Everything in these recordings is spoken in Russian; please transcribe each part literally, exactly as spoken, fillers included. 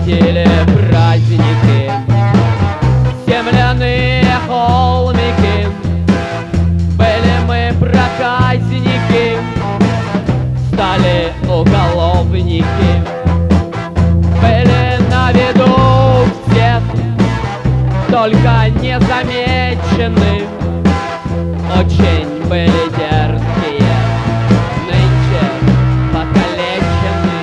Уходили праздники, земляные холмики. Были мы проказники, стали уголовники. Были на виду всех, только не замечены. Очень были дерзкие, нынче покалечены.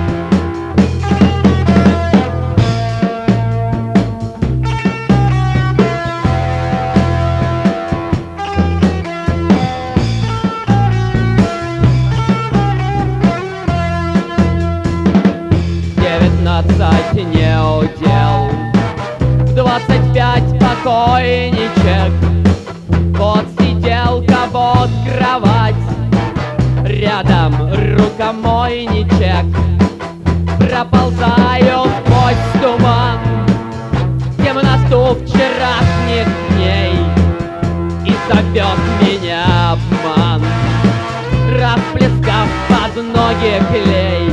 Девятнадцать не удел, в двадцать пять покойничек. Вот сиделка, вот кровать, рядом рукомойничек. Проползаю сквозь туман, темноту вчерашних дней, и зовет меня обман, расплескав под ноги клей.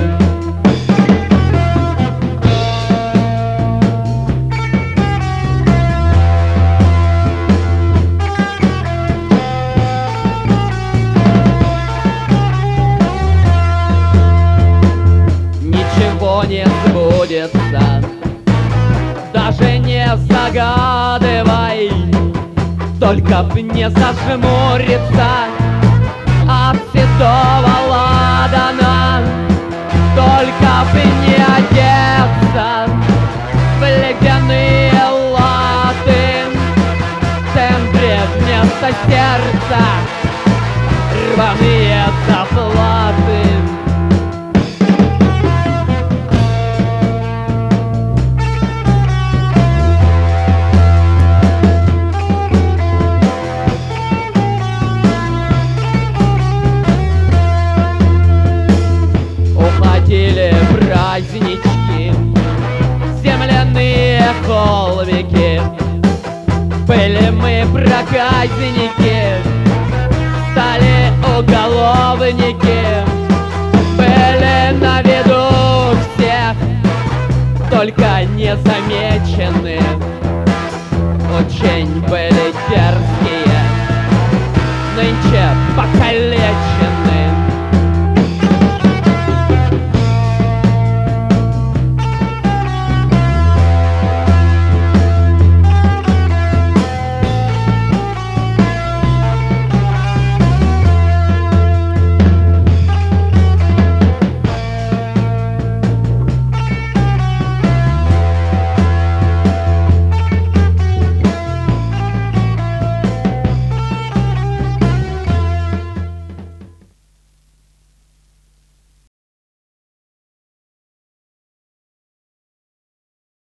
Не сбудется, даже не загадывай, только б не зажмуриться от седого ладана, только б не одеться в ледяные латы, в центре вместо сердца рваные заплаты. Уходили празднички, земляные холмики. Были мы проказники, стали уголовники.